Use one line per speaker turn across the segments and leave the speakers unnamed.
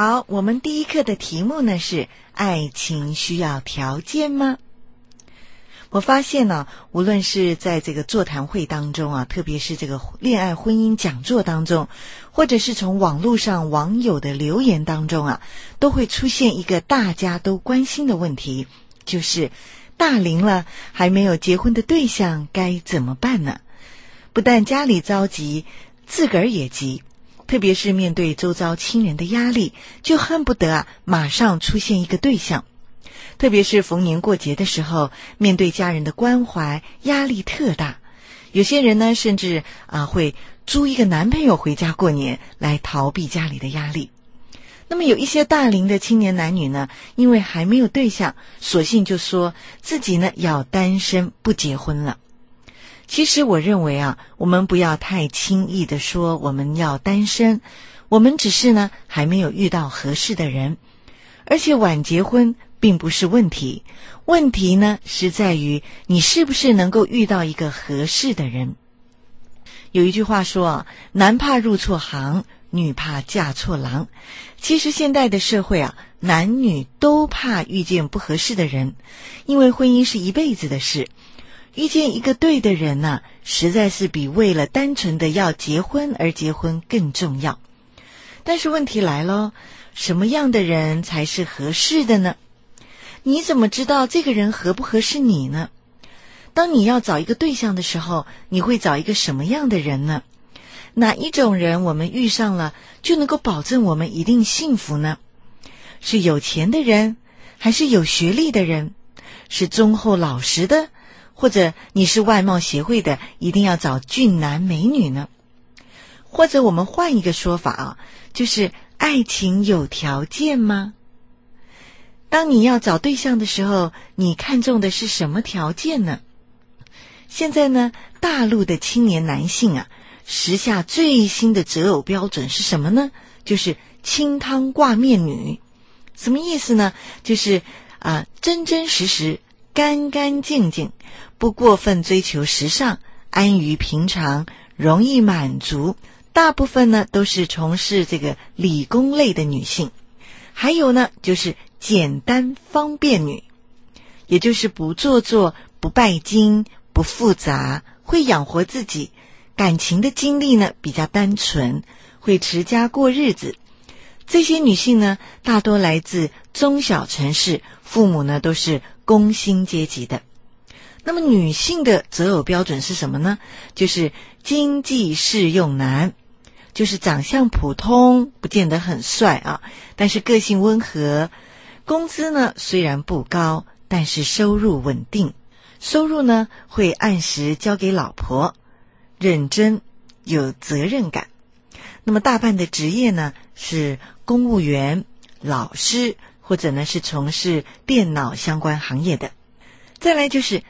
好，我们第一课的题目呢是爱情需要条件吗？我发现呢，无论是在这个座谈会当中啊，特别是这个恋爱婚姻讲座当中，或者是从网络上网友的留言当中啊，都会出现一个大家都关心的问题，就是大龄了还没有结婚的对象该怎么办呢？不但家里着急，自个儿也急，特别是面对周遭亲人的压力，就恨不得马上出现一个对象。特别是逢年过节的时候，面对家人的关怀，压力特大。有些人呢，甚至会租一个男朋友回家过年，来逃避家里的压力。那么有一些大龄的青年男女呢，因为还没有对象，索性就说自己呢要单身不结婚了。其实我认为我们不要太轻易的说我们要单身，我们只是呢还没有遇到合适的人，而且晚结婚并不是问题，问题呢是在于你是不是能够遇到一个合适的人。有一句话说男怕入错行，女怕嫁错郎。其实现代的社会男女都怕遇见不合适的人，因为婚姻是一辈子的事，遇见一个对的人实在是比为了单纯的要结婚而结婚更重要。但是问题来了，什么样的人才是合适的呢？你怎么知道这个人合不合适你呢？当你要找一个对象的时候，你会找一个什么样的人呢？哪一种人我们遇上了就能够保证我们一定幸福呢？是有钱的人，还是有学历的人？是忠厚老实的，或者你是外貌协会的，一定要找俊男美女呢？或者我们换一个说法就是爱情有条件吗？当你要找对象的时候，你看重的是什么条件呢？现在呢，大陆的青年男性时下最新的择偶标准是什么呢？就是清汤挂面女。什么意思呢？就是真真实实，干干净净，不过分追求时尚，安于平常，容易满足。大部分呢都是从事这个理工类的女性。还有呢就是简单方便女，也就是不做作，不拜金，不复杂，会养活自己，感情的经历呢比较单纯，会持家过日子。这些女性呢大多来自中小城市，父母呢都是工薪阶级的。那么女性的择偶标准是什么呢？就是经济适用男，就是长相普通，不见得很帅但是个性温和，工资呢虽然不高，但是收入稳定，收入呢会按时交给老婆，认真有责任感。那么大半的职业呢是公务员、老师，或者呢是从事电脑相关行业的。再来就是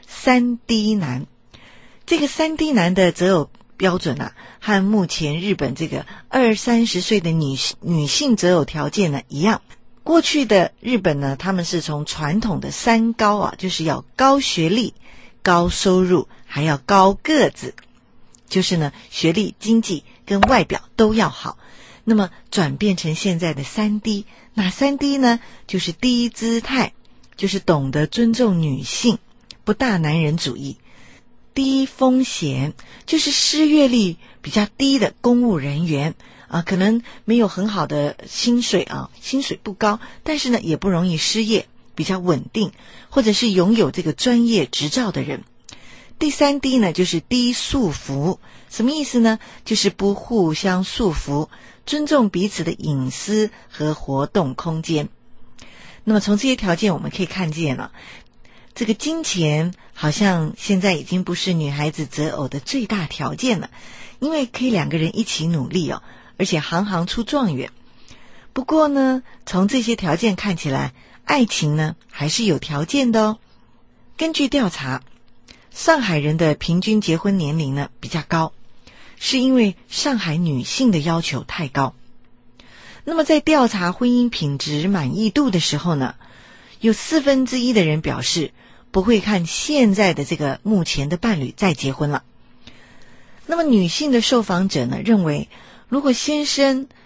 3D 男，这个3D 男的择偶标准和目前日本这个20-30岁的女性择偶条件呢一样。过去的日本呢，他们是从传统的3高就是要高学历、高收入，还要高个子，就是呢学历、经济跟外表都要好。那么转变成现在的3D，哪3D呢？就是低姿态，就是懂得尊重女性，不大男人主义。低风险，就是失业率比较低的公务人员可能没有很好的薪水薪水不高，但是呢也不容易失业，比较稳定，或者是拥有这个专业执照的人。第3D 呢就是低束缚，什么意思呢？就是不互相束缚，尊重彼此的隐私和活动空间。那么从这些条件我们可以看见这个金钱好像现在已经不是女孩子择偶的最大条件了，因为可以2个人一起努力而且行行出状元。不过呢，从这些条件看起来，爱情呢还是有条件的根据调查，上海人的平均结婚年龄呢比较高，是因为上海女性的要求太高。那么在调查婚姻品质满意度的时候呢，有1/4的人表示不会看现在的这个目前的伴侣再结婚了。那么女性的受访者呢认为，如果先生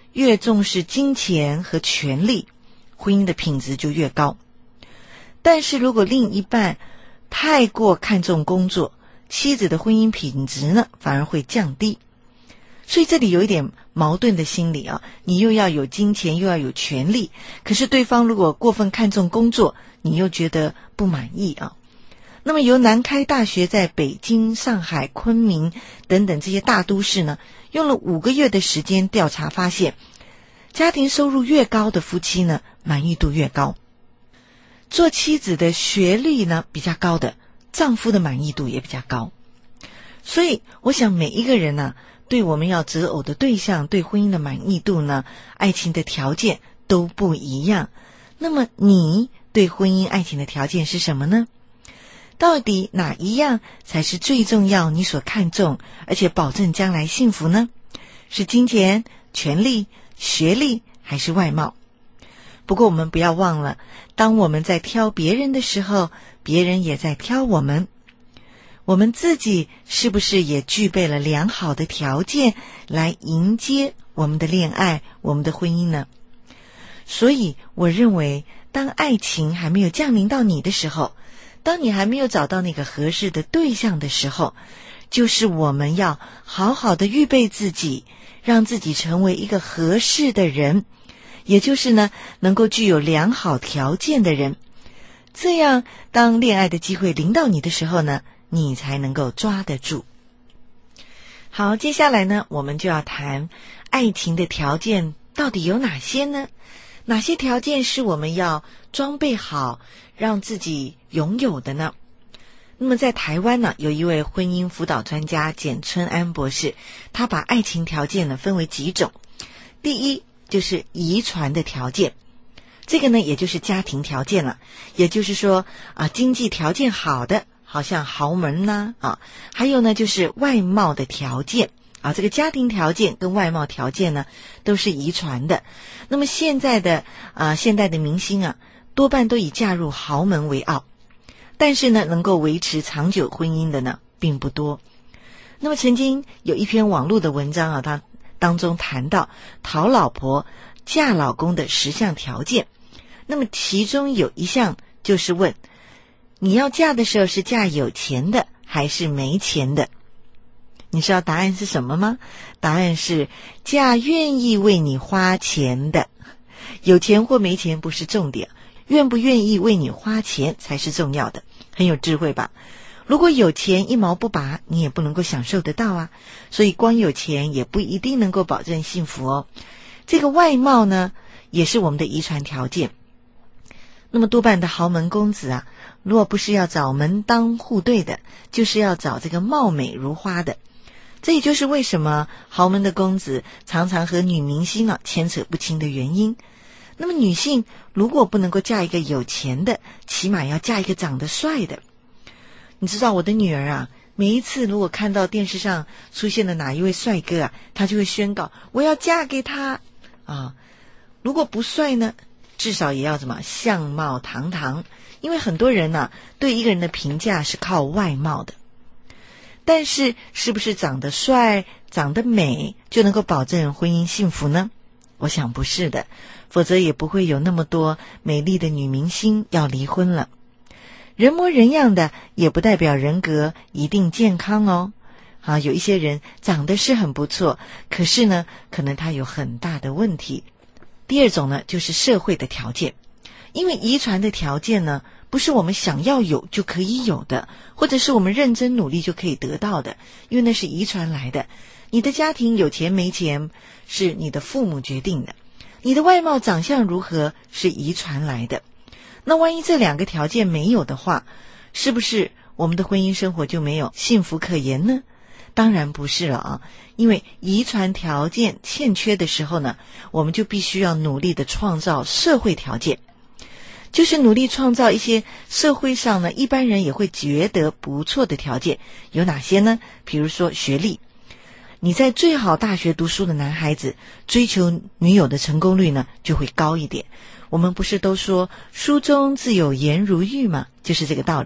越重视金钱和权力，婚姻的品质就越高。但是如果另一半太过看重工作，妻子的婚姻品质呢反而会降低。所以这里有一点矛盾的心理啊，你又要有金钱又要有权利，可是对方如果过分看重工作，你又觉得不满意啊。那么由南开大学在北京、上海、昆明等等这些大都市呢，用了5个月的时间调查发现，家庭收入越高的夫妻呢，满意度越高。做妻子的学历呢比较高的，丈夫的满意度也比较高。所以我想每一个人呢，对我们要择偶的对象，对婚姻的满意度呢，爱情的条件都不一样。那么你对婚姻爱情的条件是什么呢？到底哪一样才是最重要，你所看重，而且保证将来幸福呢？是金钱、权力、学历，还是外貌？不过我们不要忘了，当我们在挑别人的时候，别人也在挑我们。我们自己是不是也具备了良好的条件来迎接我们的恋爱、我们的婚姻呢？所以我认为，当爱情还没有降临到你的时候，当你还没有找到那个合适的对象的时候，就是我们要好好的预备自己，让自己成为一个合适的人，也就是呢，能够具有良好条件的人。这样，当恋爱的机会临到你的时候呢，你才能够抓得住。好，接下来呢，我们就要谈爱情的条件到底有哪些呢？哪些条件是我们要装备好，让自己拥有的呢？那么在台湾呢，有一位婚姻辅导专家简春安博士，他把爱情条件呢分为几种。第一就是遗传的条件，这个呢也就是家庭条件了，也就是说经济条件好的，好像豪门呐还有呢就是外貌的条件这个家庭条件跟外貌条件呢都是遗传的。那么现代的明星多半都以嫁入豪门为傲，但是呢能够维持长久婚姻的呢并不多。那么曾经有一篇网络的文章它当中谈到讨老婆嫁老公的10项条件，那么其中有一项就是问你要嫁的时候是嫁有钱的还是没钱的？你知道答案是什么吗？答案是嫁愿意为你花钱的。有钱或没钱不是重点，愿不愿意为你花钱才是重要的。很有智慧吧？如果有钱一毛不拔，你也不能够享受得到所以光有钱也不一定能够保证幸福哦。这个外貌呢，也是我们的遗传条件。那么多半的豪门公子如果不是要找门当户对的，就是要找这个貌美如花的。这也就是为什么豪门的公子常常和女明星牵扯不清的原因。那么女性如果不能够嫁一个有钱的，起码要嫁一个长得帅的。你知道我的女儿每一次如果看到电视上出现了哪一位帅哥她就会宣告我要嫁给他如果不帅呢，至少也要相貌堂堂。因为很多人对一个人的评价是靠外貌的。但是是不是长得帅长得美就能够保证婚姻幸福呢？我想不是的，否则也不会有那么多美丽的女明星要离婚了。人模人样的也不代表人格一定健康哦。有一些人长得是很不错，可是呢可能他有很大的问题。第二种呢就是社会的条件。因为遗传的条件呢不是我们想要有就可以有的，或者是我们认真努力就可以得到的，因为那是遗传来的。你的家庭有钱没钱是你的父母决定的，你的外貌长相如何是遗传来的。那万一这2个条件没有的话，是不是我们的婚姻生活就没有幸福可言呢？当然不是了因为遗传条件欠缺的时候呢，我们就必须要努力的创造社会条件，就是努力创造一些社会上呢一般人也会觉得不错的条件。有哪些呢？比如说学历，你在最好大学读书的男孩子，追求女友的成功率呢就会高一点。我们不是都说书中自有颜如玉吗？就是这个道理。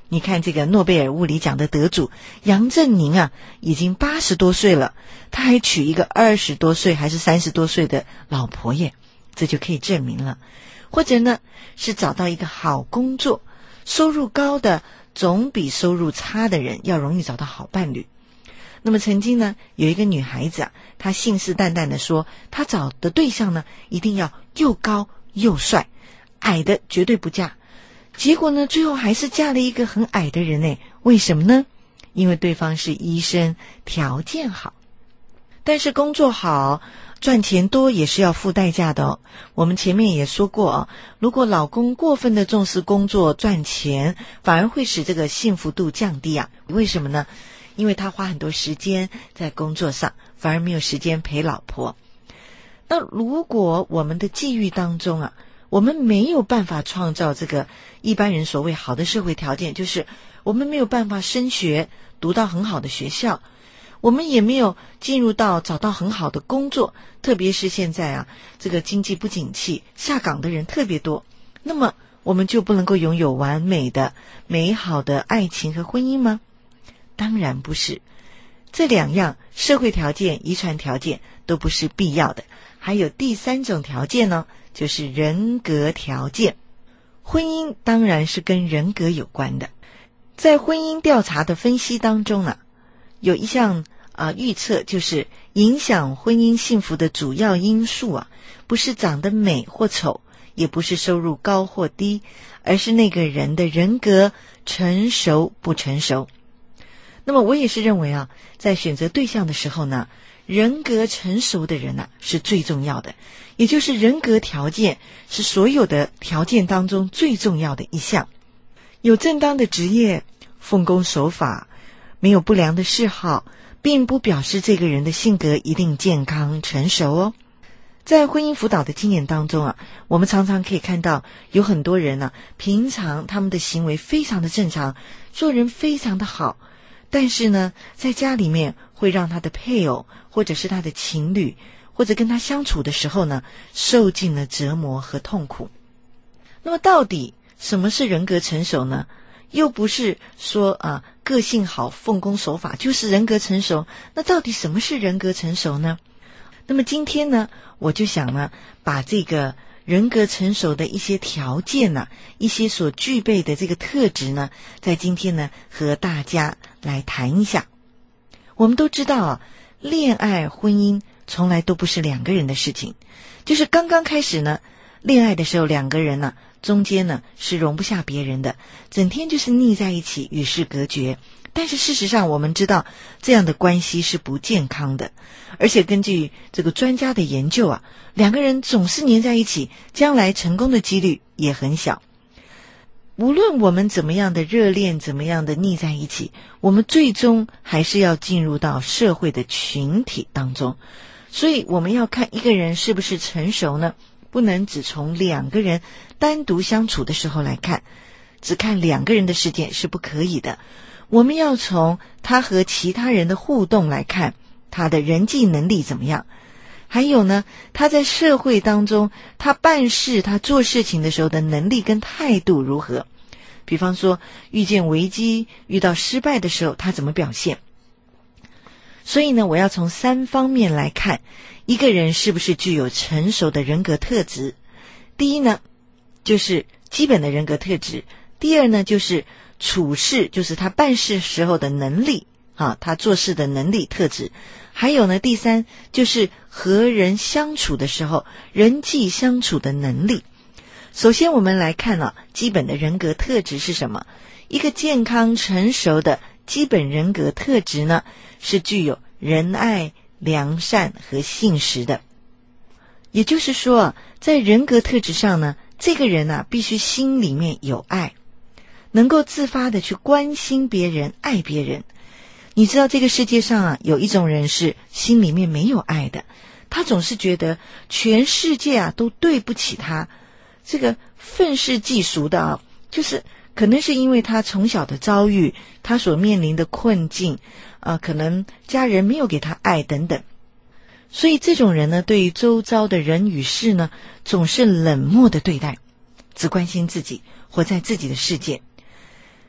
你看这个诺贝尔物理奖的得主杨振宁啊，已经80多岁了，他还娶一个20多岁还是30多岁的老婆耶，这就可以证明了。或者呢，是找到一个好工作，收入高的总比收入差的人要容易找到好伴侣。那么曾经呢，有一个女孩子啊，她信誓旦旦地说，她找的对象呢，一定要又高又帅，矮的绝对不嫁。结果呢，最后还是嫁了一个很矮的人呢。为什么呢？因为对方是医生，条件好。但是工作好，赚钱多也是要付代价的哦。我们前面也说过啊，如果老公过分的重视工作赚钱，反而会使这个幸福度降低啊。为什么呢？因为他花很多时间在工作上，反而没有时间陪老婆。那如果我们的际遇当中啊，我们没有办法创造这个一般人所谓好的社会条件，就是我们没有办法升学，读到很好的学校，我们也没有进入到找到很好的工作，特别是现在啊，这个经济不景气，下岗的人特别多，那么我们就不能够拥有完美的美好的爱情和婚姻吗？当然不是。这两样社会条件、遗传条件都不是必要的，还有第3种条件呢，就是人格条件。婚姻当然是跟人格有关的。在婚姻调查的分析当中啊，有一项预测，就是影响婚姻幸福的主要因素啊，不是长得美或丑，也不是收入高或低，而是那个人的人格成熟不成熟。那么我也是认为啊，在选择对象的时候呢，人格成熟的人啊是最重要的，也就是人格条件是所有的条件当中最重要的一项。有正当的职业，奉公守法，没有不良的嗜好，并不表示这个人的性格一定健康成熟哦。在婚姻辅导的经验当中啊，我们常常可以看到有很多人啊，平常他们的行为非常的正常，做人非常的好，但是呢，在家里面会让他的配偶或者是他的情侣或者跟他相处的时候呢，受尽了折磨和痛苦。那么到底什么是人格成熟呢？又不是说个性好奉公守法就是人格成熟，那到底什么是人格成熟呢？那么今天呢，我就想呢，把这个人格成熟的一些条件呢，一些所具备的这个特质呢，在今天呢和大家来谈一下。我们都知道啊，恋爱婚姻从来都不是2个人的事情，就是刚刚开始呢，恋爱的时候2个人呢，中间呢是容不下别人的，整天就是腻在一起，与世隔绝。但是事实上我们知道，这样的关系是不健康的，而且根据这个专家的研究啊，2个人总是黏在一起，将来成功的几率也很小。无论我们怎么样的热恋，怎么样的腻在一起，我们最终还是要进入到社会的群体当中。所以我们要看一个人是不是成熟呢，不能只从2个人单独相处的时候来看，只看2个人的事件是不可以的。我们要从他和其他人的互动来看，他的人际能力怎么样，还有呢，他在社会当中，他办事他做事情的时候的能力跟态度如何。比方说遇见危机，遇到失败的时候他怎么表现。所以呢，我要从3方面来看一个人是不是具有成熟的人格特质。第一呢，就是基本的人格特质。第二呢，就是处事，就是他办事时候的能力他做事的能力特质。还有呢，第3就是和人相处的时候人际相处的能力。首先我们来看基本的人格特质是什么。一个健康成熟的基本人格特质呢，是具有仁爱、良善和信实的。也就是说在人格特质上呢，这个人必须心里面有爱，能够自发的去关心别人，爱别人。你知道这个世界上有一种人是心里面没有爱的，他总是觉得全世界都对不起他，这个愤世嫉俗的就是可能是因为他从小的遭遇，他所面临的困境可能家人没有给他爱等等。所以这种人呢，对于周遭的人与事呢，总是冷漠的对待，只关心自己，活在自己的世界。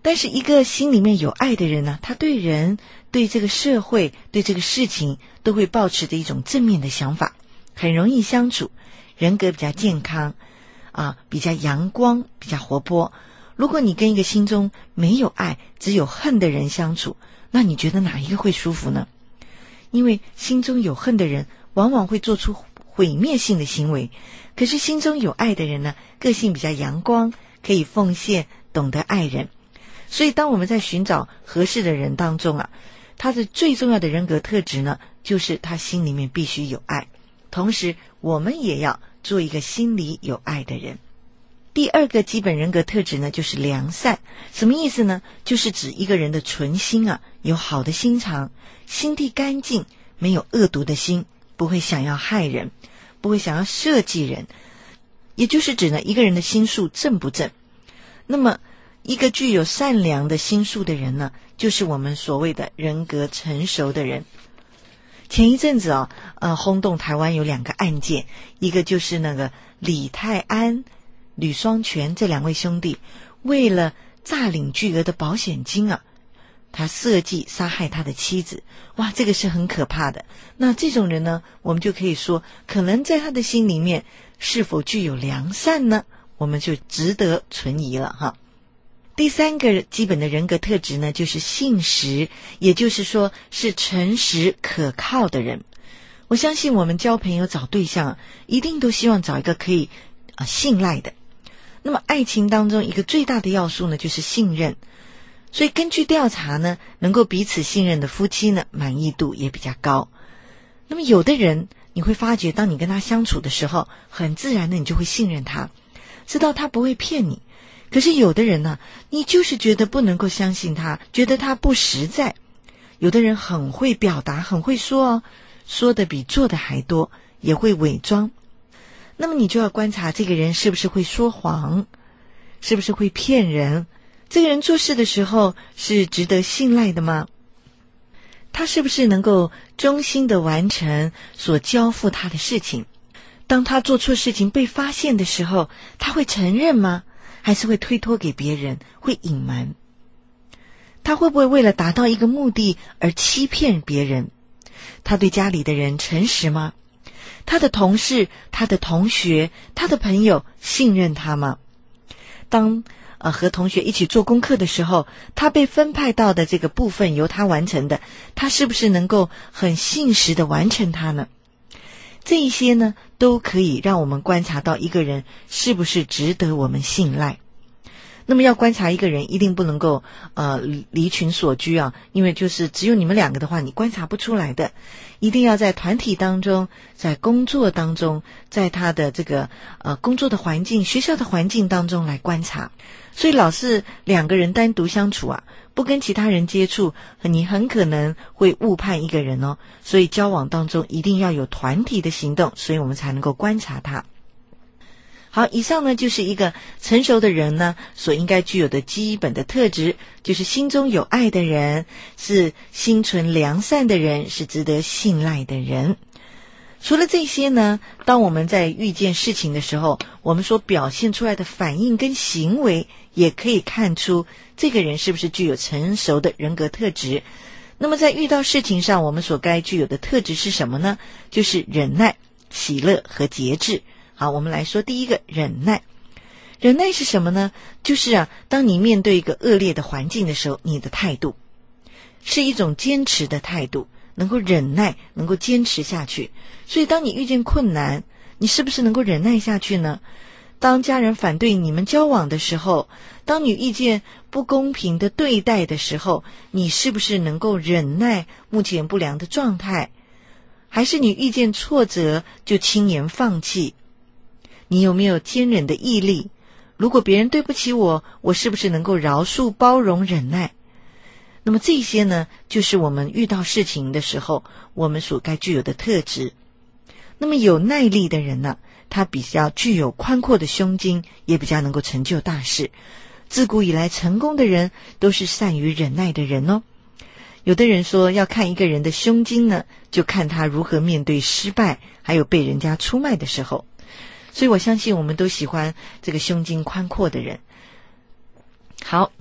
但是一个心里面有爱的人呢，他对人、对这个社会、对这个事情都会抱持着一种正面的想法，很容易相处，人格比较健康比较阳光，比较活泼。如果你跟一个心中没有爱，只有恨的人相处，那你觉得哪一个会舒服呢？因为心中有恨的人往往会做出毁灭性的行为，可是心中有爱的人呢，个性比较阳光，可以奉献，懂得爱人。所以当我们在寻找合适的人当中他的最重要的人格特质呢，就是他心里面必须有爱，同时我们也要做一个心里有爱的人。第二个基本人格特质呢，就是良善。什么意思呢？就是指一个人的纯心有好的心肠，心地干净，没有恶毒的心，不会想要害人，不会想要设计人。也就是指呢，一个人的心术正不正。那么一个具有善良的心术的人呢，就是我们所谓的人格成熟的人。前一阵子轰动台湾有2个案件，一个就是那个李泰安、吕双全这2位兄弟，为了诈领巨额的保险金他设计杀害他的妻子。哇，这个是很可怕的。那这种人呢，我们就可以说，可能在他的心里面是否具有良善呢，我们就值得存疑了第3个基本的人格特质呢，就是信实，也就是说是诚实可靠的人。我相信我们交朋友找对象一定都希望找一个可以信赖的。那么爱情当中一个最大的要素呢，就是信任。所以根据调查呢，能够彼此信任的夫妻呢，满意度也比较高。那么有的人你会发觉，当你跟他相处的时候，很自然的你就会信任他，知道他不会骗你。可是有的人呢，你就是觉得不能够相信他，觉得他不实在。有的人很会表达，很会说说的比做的还多，也会伪装。那么你就要观察这个人是不是会说谎，是不是会骗人，这个人做事的时候是值得信赖的吗？他是不是能够忠心的完成所交付他的事情？当他做错事情被发现的时候，他会承认吗？还是会推脱给别人，会隐瞒？他会不会为了达到一个目的而欺骗别人？他对家里的人诚实吗？他的同事、他的同学、他的朋友信任他吗？当和同学一起做功课的时候，他被分派到的这个部分由他完成的，他是不是能够很信实的完成它呢？这一些呢，都可以让我们观察到一个人是不是值得我们信赖。那么要观察一个人，一定不能够离群所居因为就是只有你们2个的话，你观察不出来的。一定要在团体当中，在工作当中，在他的这个工作的环境、学校的环境当中来观察。所以老是2个人单独相处不跟其他人接触，你很可能会误判一个人所以交往当中一定要有团体的行动，所以我们才能够观察他。好，以上呢就是一个成熟的人呢所应该具有的基本的特质，就是心中有爱的人，是心存良善的人，是值得信赖的人。除了这些呢，当我们在遇见事情的时候，我们所表现出来的反应跟行为，也可以看出这个人是不是具有成熟的人格特质。那么在遇到事情上，我们所该具有的特质是什么呢？就是忍耐、喜乐和节制。好，我们来说第一个，忍耐。忍耐是什么呢？就是当你面对一个恶劣的环境的时候，你的态度是一种坚持的态度，能够忍耐，能够坚持下去。所以当你遇见困难，你是不是能够忍耐下去呢？当家人反对你们交往的时候，当你遇见不公平的对待的时候，你是不是能够忍耐目前不良的状态？还是你遇见挫折就轻言放弃？你有没有坚忍的毅力？如果别人对不起我，我是不是能够饶恕、包容、忍耐？那么这些呢，就是我们遇到事情的时候，我们所该具有的特质。那么有耐力的人呢，他比较具有宽阔的胸襟，也比较能够成就大事。自古以来成功的人都是善于忍耐的人有的人说要看一个人的胸襟呢，就看他如何面对失败，还有被人家出卖的时候。所以我相信我们都喜欢这个胸襟宽阔的人。好，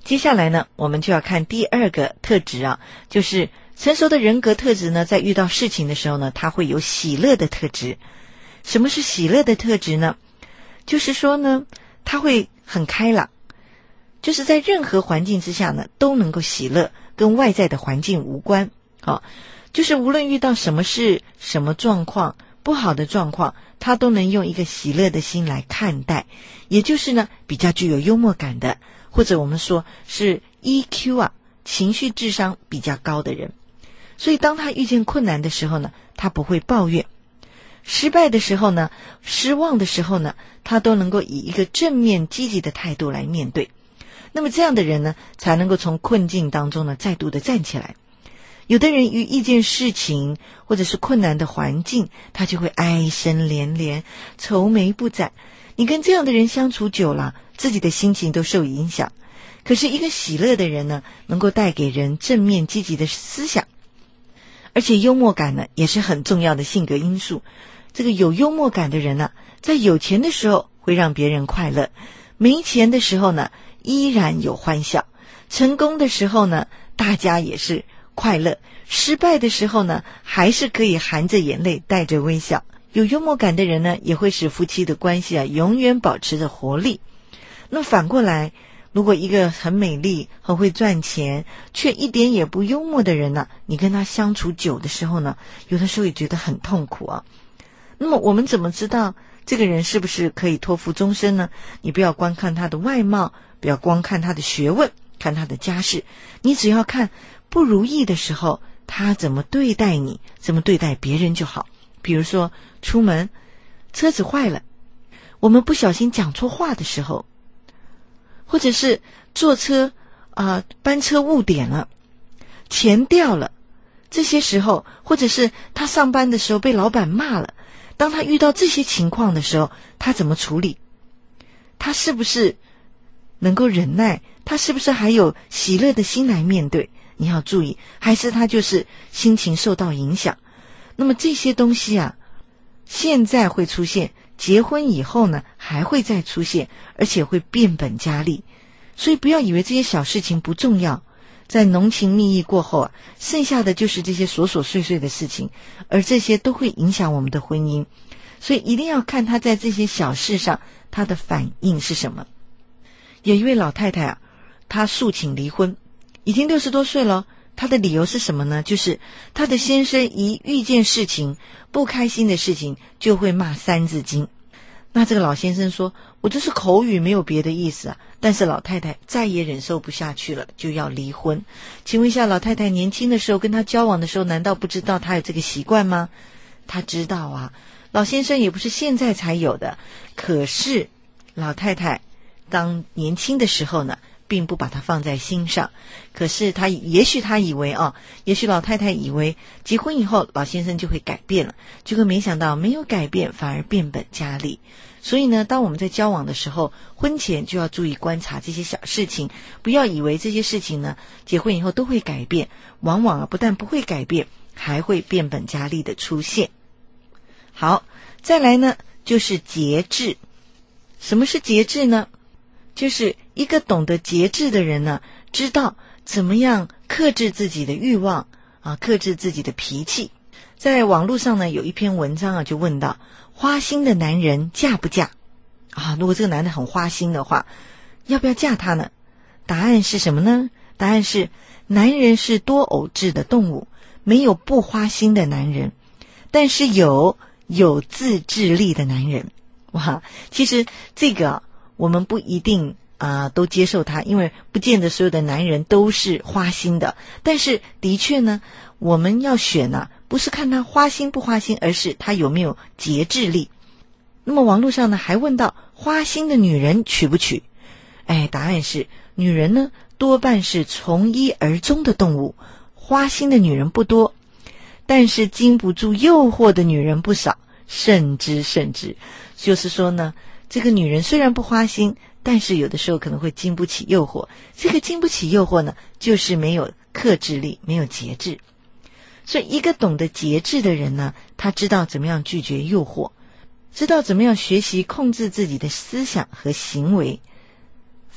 接下来呢，我们就要看第二个特质啊，就是成熟的人格特质呢，在遇到事情的时候呢，他会有喜乐的特质。什么是喜乐的特质呢？就是说呢，他会很开朗，就是在任何环境之下呢，都能够喜乐，跟外在的环境无关。就是无论遇到什么事、什么状况、不好的状况，他都能用一个喜乐的心来看待，也就是呢，比较具有幽默感的，或者我们说是 EQ 啊，情绪智商比较高的人。所以当他遇见困难的时候呢，他不会抱怨；失败的时候呢，失望的时候呢，他都能够以一个正面积极的态度来面对。那么这样的人呢，才能够从困境当中呢，再度的站起来。有的人遇一件事情或者是困难的环境，他就会哀声连连，愁眉不展。你跟这样的人相处久了，自己的心情都受影响。可是一个喜乐的人呢，能够带给人正面积极的思想，而且幽默感呢，也是很重要的性格因素。这个有幽默感的人呢，在有钱的时候会让别人快乐，没钱的时候呢，依然有欢笑，成功的时候呢，大家也是快乐，失败的时候呢，还是可以含着眼泪带着微笑。有幽默感的人呢，也会使夫妻的关系啊永远保持着活力。那反过来，如果一个很美丽、很会赚钱，却一点也不幽默的人呢，你跟他相处久的时候呢，有的时候也觉得很痛苦啊。那么我们怎么知道这个人是不是可以托付终身呢？你不要光看他的外貌，不要光看他的学问，看他的家世，你只要看不如意的时候他怎么对待你，怎么对待别人就好。比如说出门车子坏了，我们不小心讲错话的时候，或者是坐车班车误点了，钱掉了，这些时候，或者是他上班的时候被老板骂了，当他遇到这些情况的时候，他怎么处理？他是不是能够忍耐？他是不是还有喜乐的心来面对？你要注意，还是他就是心情受到影响？那么这些东西啊，现在会出现，结婚以后呢，还会再出现，而且会变本加厉。所以不要以为这些小事情不重要，在浓情蜜意过后啊，剩下的就是这些琐琐碎碎的事情，而这些都会影响我们的婚姻。所以一定要看他在这些小事上他的反应是什么。有一位老太太啊，她诉请离婚，已经60多岁了。她的理由是什么呢？就是她的先生一遇见事情不开心的事情就会骂三字经。那这个老先生说，我这是口语，没有别的意思啊。但是老太太再也忍受不下去了，就要离婚。请问一下，老太太年轻的时候跟他交往的时候，难道不知道他有这个习惯吗？他知道啊，老先生也不是现在才有的。可是老太太当年轻的时候呢，并不把它放在心上。可是也许老太太以为结婚以后老先生就会改变了，结果没想到没有改变，反而变本加厉。所以呢，当我们在交往的时候，婚前就要注意观察这些小事情，不要以为这些事情呢，结婚以后都会改变，往往不但不会改变，还会变本加厉的出现。好，再来呢，就是节制。什么是节制呢？就是一个懂得节制的人呢，知道怎么样克制自己的欲望克制自己的脾气。在网络上呢，有一篇文章就问到，花心的男人嫁不嫁如果这个男的很花心的话，要不要嫁他呢？答案是什么呢？答案是，男人是多偶制的动物，没有不花心的男人，但是有自制力的男人。哇，其实这个我们不一定都接受他，因为不见得所有的男人都是花心的。但是的确呢，我们要选不是看他花心不花心，而是他有没有节制力。那么网络上呢，还问到花心的女人娶不娶？答案是，女人呢多半是从一而终的动物，花心的女人不多，但是经不住诱惑的女人不少，甚之。就是说呢，这个女人虽然不花心，但是有的时候可能会经不起诱惑。这个经不起诱惑呢，就是没有克制力，没有节制。所以一个懂得节制的人呢，他知道怎么样拒绝诱惑，知道怎么样学习控制自己的思想和行为，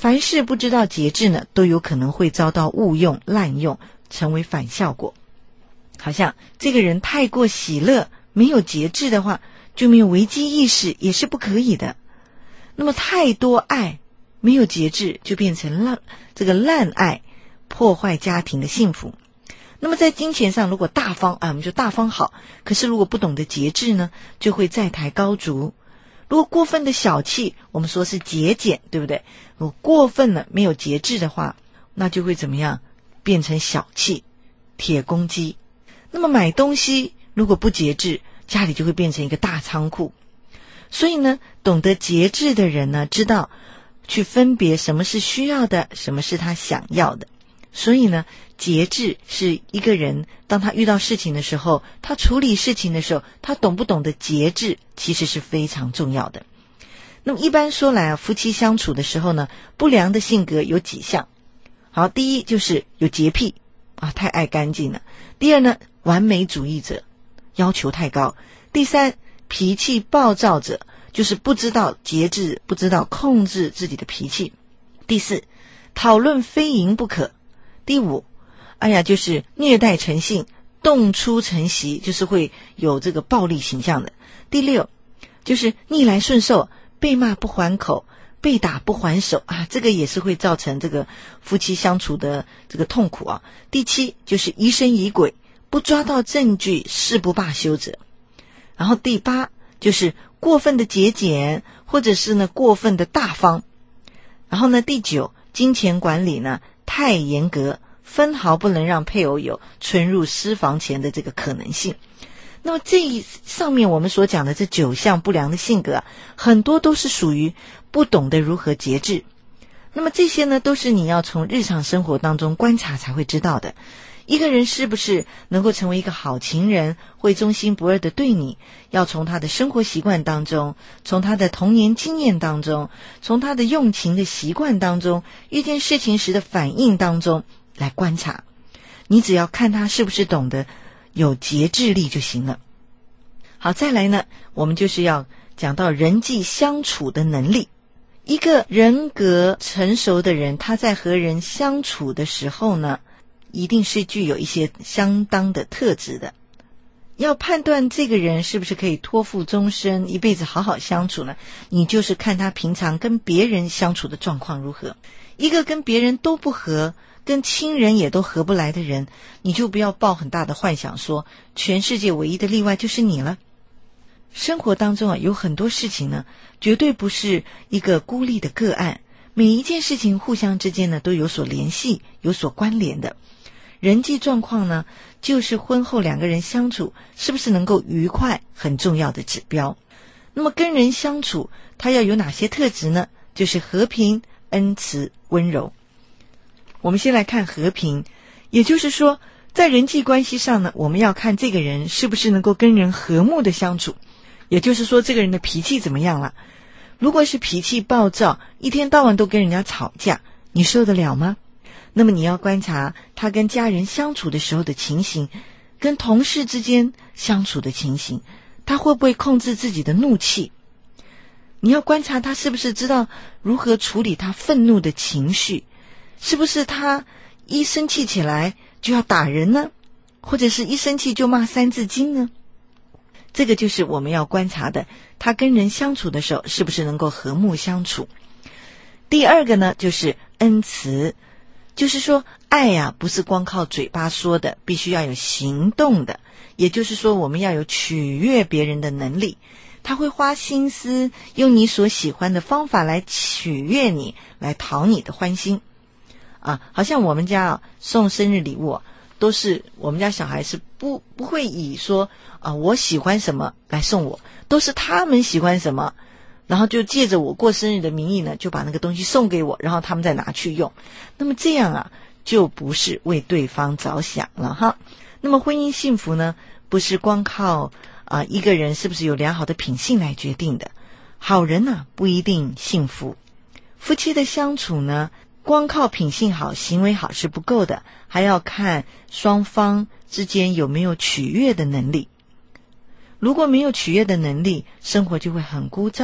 凡事不知道节制呢，都有可能会遭到误用、滥用，成为反效果。好像这个人太过喜乐，没有节制的话，就没有危机意识，也是不可以的。那么太多爱，没有节制，就变成滥爱，破坏家庭的幸福。那么在金钱上，如果大方我们就大方好，可是如果不懂得节制呢，就会债台高筑。如果过分的小气，我们说是节俭，对不对？如果过分了，没有节制的话，那就会怎么样？变成小气，铁公鸡。那么买东西如果不节制，家里就会变成一个大仓库。所以呢，懂得节制的人呢，知道去分别什么是需要的，什么是他想要的。所以呢，节制是一个人当他遇到事情的时候，他处理事情的时候，他懂不懂得节制，其实是非常重要的。那么一般说来夫妻相处的时候呢，不良的性格有几项。好，第一就是有洁癖太爱干净了。第二呢，完美主义者，要求太高。第三，脾气暴躁者，就是不知道节制，不知道控制自己的脾气。第四，讨论非赢不可。第五，就是虐待成性，动粗成习，就是会有这个暴力形象的。第六，就是逆来顺受，被骂不还口，被打不还手这个也是会造成这个夫妻相处的这个痛苦第七，就是疑神疑鬼，不抓到证据誓不罢休者。然后第八，就是过分的节俭，或者是呢过分的大方。然后呢第九，金钱管理呢太严格，分毫不能让配偶有存入私房钱的这个可能性。那么上面我们所讲的这9项不良的性格很多都是属于不懂得如何节制。那么这些呢，都是你要从日常生活当中观察才会知道的。一个人是不是能够成为一个好情人，会忠心不二的对你，要从他的生活习惯当中，从他的童年经验当中，从他的用情的习惯当中，遇见事情时的反应当中来观察。你只要看他是不是懂得有节制力就行了。好，再来呢，我们就是要讲到人际相处的能力。一个人格成熟的人，他在和人相处的时候呢，一定是具有一些相当的特质的。要判断这个人是不是可以托付终身，一辈子好好相处呢，你就是看他平常跟别人相处的状况如何。一个跟别人都不合，跟亲人也都合不来的人，你就不要抱很大的幻想说全世界唯一的例外就是你了。生活当中有很多事情呢，绝对不是一个孤立的个案，每一件事情互相之间呢都有所联系，有所关联的。人际状况呢，就是婚后两个人相处是不是能够愉快很重要的指标。那么跟人相处，它要有哪些特质呢？就是和平、恩慈、温柔。我们先来看和平，也就是说在人际关系上呢，我们要看这个人是不是能够跟人和睦的相处，也就是说这个人的脾气怎么样了。如果是脾气暴躁，一天到晚都跟人家吵架，你受得了吗？那么你要观察他跟家人相处的时候的情形，跟同事之间相处的情形，他会不会控制自己的怒气。你要观察他是不是知道如何处理他愤怒的情绪，是不是他一生气起来就要打人呢，或者是一生气就骂三字经呢？这个就是我们要观察的，他跟人相处的时候是不是能够和睦相处。第二个呢，就是恩慈，就是说爱不是光靠嘴巴说的，必须要有行动的。也就是说我们要有取悦别人的能力，他会花心思用你所喜欢的方法来取悦你，来讨你的欢心好像我们家送生日礼物都是我们家小孩是不会以说我喜欢什么来送我，都是他们喜欢什么，然后就借着我过生日的名义呢，就把那个东西送给我，然后他们再拿去用。那么这样就不是为对方着想了哈。那么婚姻幸福呢，不是光靠一个人是不是有良好的品性来决定的。好人不一定幸福。夫妻的相处呢，光靠品性好、行为好是不够的，还要看双方之间有没有取悦的能力。如果没有取悦的能力，生活就会很枯燥，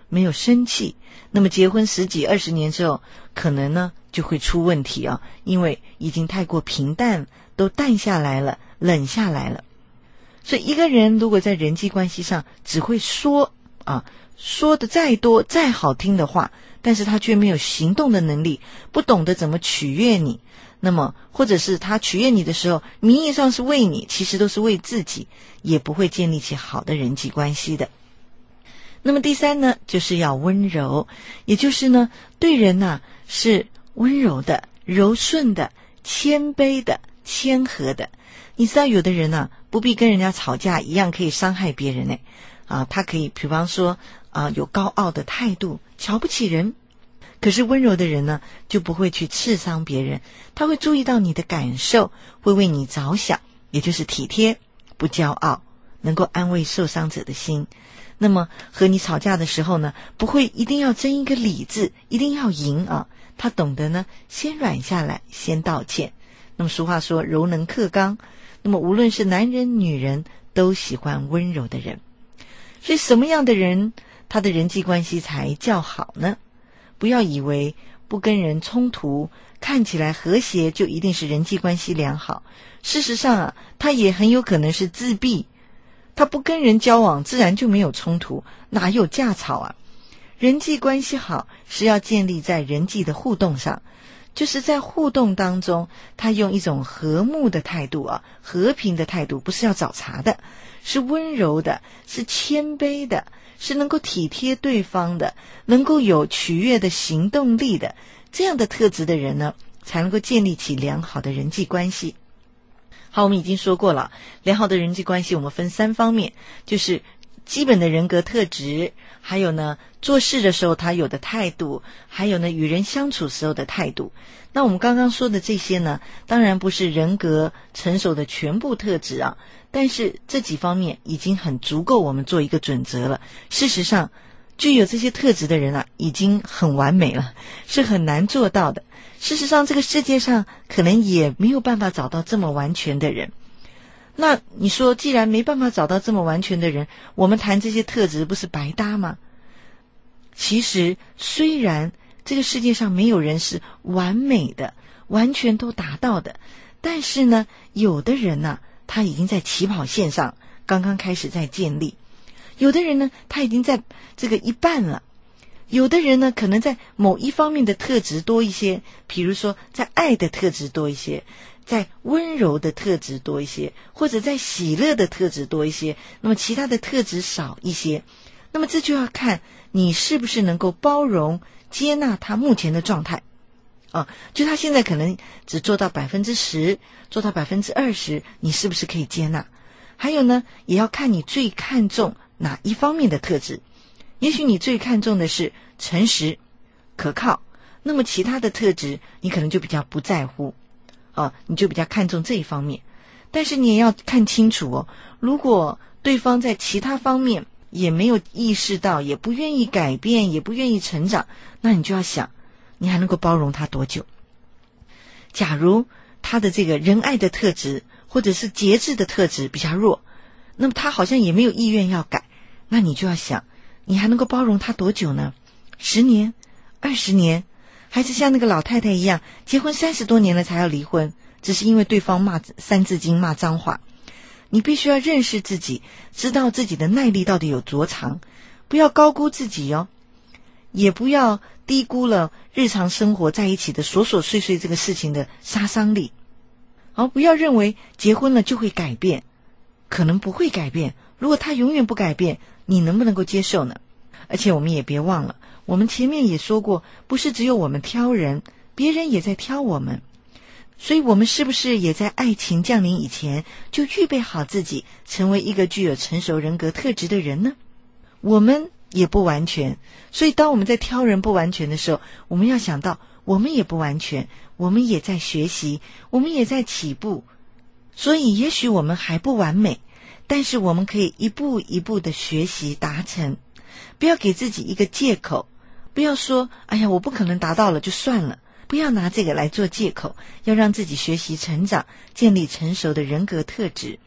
没有生气，那么结婚10几20年之后，可能呢就会出问题啊，因为已经太过平淡，都淡下来了，冷下来了。所以一个人如果在人际关系上只会说说的再多再好听的话，但是他却没有行动的能力，不懂得怎么取悦你，那么或者是他取悦你的时候，名义上是为你，其实都是为自己，也不会建立起好的人际关系的。那么第三呢，就是要温柔，也就是呢，对人是温柔的、柔顺的、谦卑的、谦和的。你知道有的人不必跟人家吵架，一样可以伤害别人他可以比方说有高傲的态度，瞧不起人。可是温柔的人呢，就不会去刺伤别人，他会注意到你的感受，会为你着想，也就是体贴，不骄傲，能够安慰受伤者的心。那么和你吵架的时候呢，不会一定要争一个理字，一定要赢他懂得呢先软下来，先道歉。那么俗话说柔能克刚，那么无论是男人女人都喜欢温柔的人。所以什么样的人他的人际关系才较好呢？不要以为不跟人冲突，看起来和谐就一定是人际关系良好。事实上他也很有可能是自闭，他不跟人交往，自然就没有冲突，哪有架吵人际关系好是要建立在人际的互动上，就是在互动当中，他用一种和睦的态度和平的态度，不是要找茬的，是温柔的，是谦卑的，是能够体贴对方的，能够有取悦的行动力的，这样的特质的人呢，才能够建立起良好的人际关系。好，我们已经说过了，良好的人际关系我们分3方面，就是基本的人格特质，还有呢做事的时候他有的态度，还有呢与人相处时候的态度。那我们刚刚说的这些呢，当然不是人格成熟的全部特质但是这几方面已经很足够我们做一个准则了。事实上具有这些特质的人已经很完美了，是很难做到的。事实上这个世界上可能也没有办法找到这么完全的人。那你说既然没办法找到这么完全的人，我们谈这些特质不是白搭吗？其实虽然这个世界上没有人是完美的，完全都达到的，但是呢有的人他已经在起跑线上刚刚开始在建立，有的人呢他已经在这个一半了，有的人呢可能在某一方面的特质多一些，比如说在爱的特质多一些，在温柔的特质多一些，或者在喜乐的特质多一些，那么其他的特质少一些。那么这就要看你是不是能够包容接纳他目前的状态就他现在可能只做到 10%， 做到 20%， 你是不是可以接纳？还有呢，也要看你最看重哪一方面的特质。也许你最看重的是诚实可靠，那么其他的特质你可能就比较不在乎你就比较看重这一方面。但是你也要看清楚如果对方在其他方面也没有意识到，也不愿意改变，也不愿意成长，那你就要想你还能够包容他多久。假如他的这个仁爱的特质或者是节制的特质比较弱，那么他好像也没有意愿要改，那你就要想你还能够包容他多久呢？10年20年，还是像那个老太太一样结婚30多年了才要离婚，只是因为对方骂三字经骂脏话。你必须要认识自己，知道自己的耐力到底有多长，不要高估自己也不要低估了日常生活在一起的琐琐碎碎这个事情的杀伤力。不要认为结婚了就会改变，可能不会改变。如果他永远不改变，你能不能够接受呢？而且我们也别忘了，我们前面也说过，不是只有我们挑人，别人也在挑我们。所以我们是不是也在爱情降临以前就预备好自己成为一个具有成熟人格特质的人呢？我们也不完全，所以当我们在挑人不完全的时候，我们要想到我们也不完全，我们也在学习，我们也在起步。所以也许我们还不完美，但是我们可以一步一步的学习达成。不要给自己一个借口，不要说哎呀我不可能达到了就算了，不要拿这个来做借口，要让自己学习成长，建立成熟的人格特质。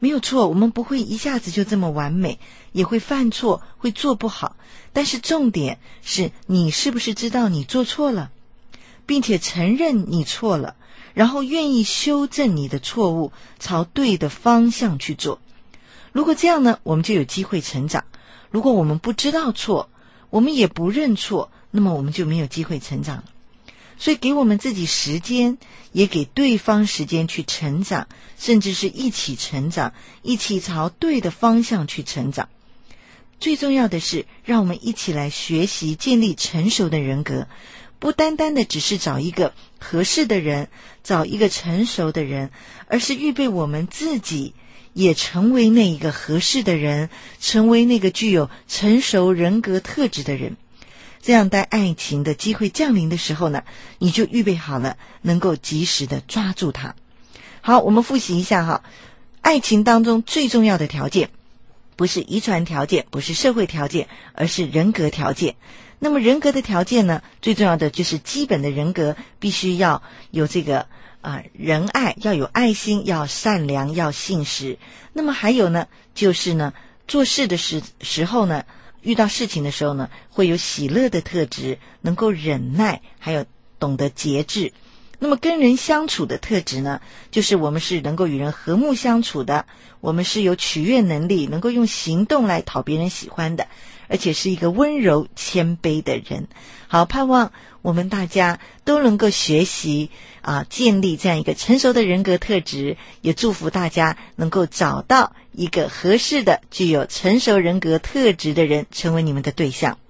没有错，我们不会一下子就这么完美，也会犯错，会做不好。但是重点是你是不是知道你做错了，并且承认你错了，然后愿意修正你的错误，朝对的方向去做。如果这样呢，我们就有机会成长。如果我们不知道错，我们也不认错，那么我们就没有机会成长了。所以给我们自己时间，也给对方时间去成长，甚至是一起成长，一起朝对的方向去成长。最重要的是，让我们一起来学习建立成熟的人格，不单单的只是找一个合适的人，找一个成熟的人，而是预备我们自己也成为那一个合适的人，成为那个具有成熟人格特质的人。这样在爱情的机会降临的时候呢，你就预备好了，能够及时的抓住它。好，我们复习一下哈，爱情当中最重要的条件，不是遗传条件，不是社会条件，而是人格条件。那么人格的条件呢，最重要的就是基本的人格必须要有这个仁爱，要有爱心，要善良，要信实。那么还有呢，就是呢，做事的时候呢，遇到事情的时候呢，会有喜乐的特质，能够忍耐，还有懂得节制。那么跟人相处的特质呢，就是我们是能够与人和睦相处的，我们是有取悦能力，能够用行动来讨别人喜欢的，而且是一个温柔谦卑的人。好，盼望我们大家都能够学习建立这样一个成熟的人格特质，也祝福大家能够找到一个合适的具有成熟人格特质的人，成为你们的对象。